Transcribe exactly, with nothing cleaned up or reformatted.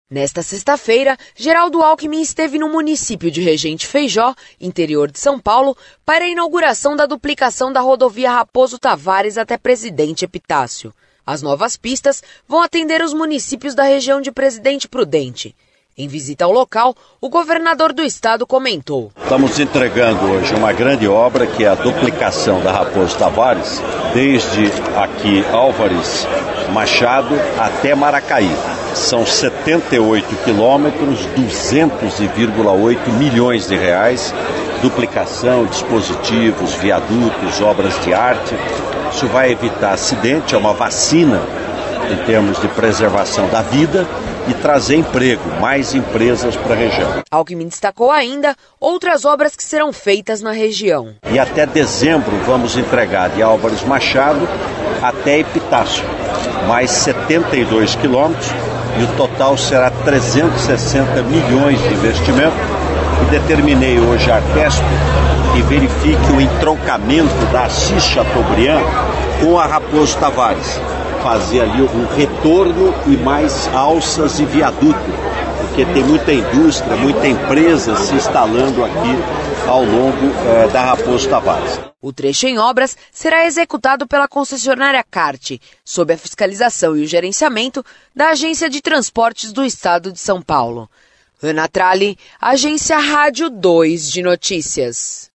Nesta sexta-feira, Geraldo Alckmin esteve no município de Regente Feijó, interior de São Paulo, para a inauguração da duplicação da rodovia Raposo Tavares até Presidente Epitácio. As novas pistas vão atender os municípios da região de Presidente Prudente. Em visita ao local, o governador do estado comentou: Estamos entregando hoje uma grande obra que é a duplicação da Raposo Tavares, desde aqui Álvares Machado até Maracaí. São setenta e oito quilômetros, duzentos e oito milhões de reais, duplicação, dispositivos, viadutos, obras de arte. Isso vai evitar acidente, é uma vacina em termos de preservação da vida e trazer emprego, mais empresas para a região. Alckmin destacou ainda outras obras que serão feitas na região. E até dezembro vamos entregar de Álvares Machado até Epitácio, mais setenta e dois quilômetros, e o total será trezentos e sessenta milhões de investimento. E determinei hoje a Artesp que verifique o entroncamento da Assis Chateaubriand com a Raposo Tavares. Fazer ali um retorno e mais alças e viaduto, porque tem muita indústria, muita empresa se instalando aqui ao longo eh, da Raposo Tavares. O trecho em obras será executado pela concessionária CART, sob a fiscalização e o gerenciamento da Agência de Transportes do Estado de São Paulo. Ana Tralli, Agência Rádio dois de Notícias.